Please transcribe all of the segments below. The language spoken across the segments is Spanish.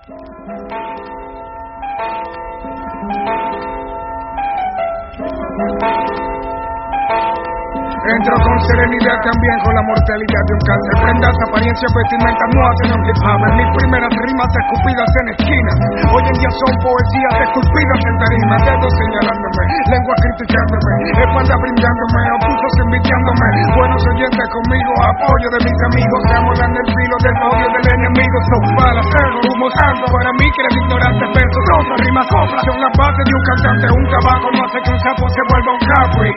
Entro con serenidad también con la mortalidad de un cáncer. Prendas, apariencias, vestimentas no hacen un hip hop. En mis primeras rimas escupidas en esquinas. Hoy en día son poesías esculpidas en tarimas. Dedos señalándome, lengua criticándome, espalda brindándome, opusos envidiándome. Buenos oyentes conmigo, apoyo de mis amigos. Se amolan del filo del odio del enemigo. Son balas, cerro, humo santo. Para mí que eres ignorante, versos, rosas, rimas, soplas. Son las bases de un cantante. Un tabaco no hace que un sapo se vuelva un capri.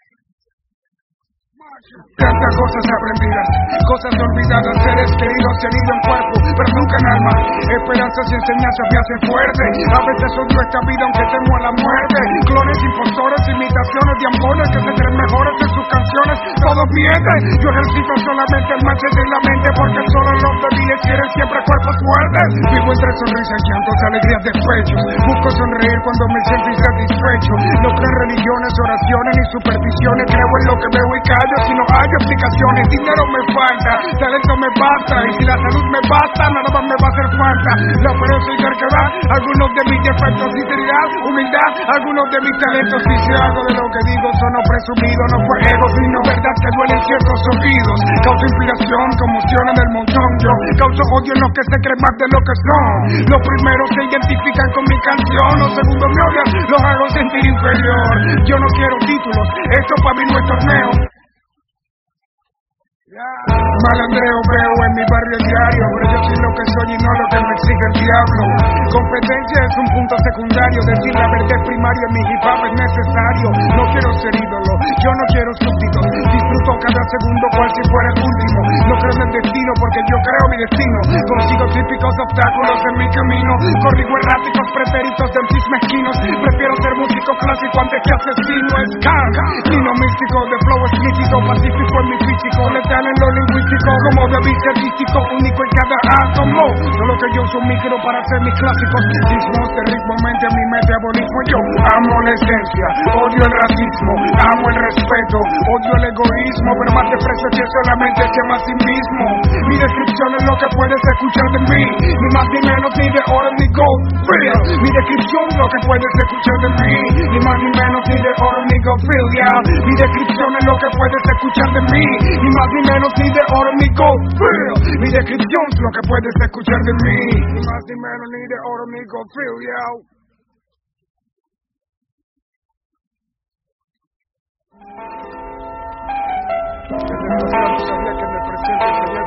Tantas cosas aprendidas, cosas olvidadas, seres queridos se han ido en cuerpo, pero nunca en alma. Esperanzas y enseñanzas me hacen fuerte. A veces odio esta vida aunque temo a la muerte. Clones, impostores, imitaciones de amores que se creen mejores en sus canciones. Todos mienten. Yo ejercito solamente el machete en la mente porque solo los débiles quieren siempre cuerpos fuertes. Vivo entre sonrisas, llantos, alegrías, despechos. Busco sonreír cuando me siento insatisfecho. No creo en religiones, oraciones ni supersticiones. Creo en lo que veo y callo. Si no hay explicaciones, dinero me falta, talento me basta, y si la salud me basta, nada más me va a hacer falta. La oferencia y terquedad, algunos de mis defectos, sinceridad, humildad, algunos de mis talentos. Si se hago de lo que digo, sono presumido, no fue ego, sino verdad que duele en ciertos oídos. Causo inspiración, conmoción en el montón. Yo causo odio en los que se creen más de lo que son. Los primeros se identifican con mi canción, los segundos me odian, los hago sentir inferior. Yo no quiero títulos, esto para mí no es torneo. Malandreo veo en mi barrio diario, pero yo soy lo que soy y no lo que me exige el diablo. Competencia es un punto secundario, decir la verdad es primaria, mi hip hop es necesario. No quiero ser ídolo, yo no quiero súbditos, disfruto cada segundo cual si fuera el último. No creo en el destino porque yo creo mi destino. Consigo típicos obstáculos en mi camino, corrijo erráticos pretéritos de MCs mezquinos. Prefiero ser músico clásico antes que asesino. Es Nino místico, de flow es nítido, pacífico en mi físico, letal en lo lingüístico, como de vista artístico, único en cada átomo. Solo que yo uso un micro para hacer mis clásicos. Dismos de ritmo, mente, mi metabolismo. Yo amo la esencia, odio el racismo, amo el respeto, odio el egoísmo, pero más desprecio que solamente se llama a sí mismo. Mi descripción es lo que puedes escuchar de mí, ni más ni menos, ni de oro ni gold real. Mi descripción es lo que puedes escuchar de mí, ni más ni menos, ni de oro ni gold real, yeah. Mi descripción es lo que puedes escuchar de mí, ni más ni menos, ni de oro ni gold real. Mi descripción es lo que puedes escuchar de mí, ni más ni menos, ni de oro ni gold real, yeah. Desde el pasado sabía que en el presente sería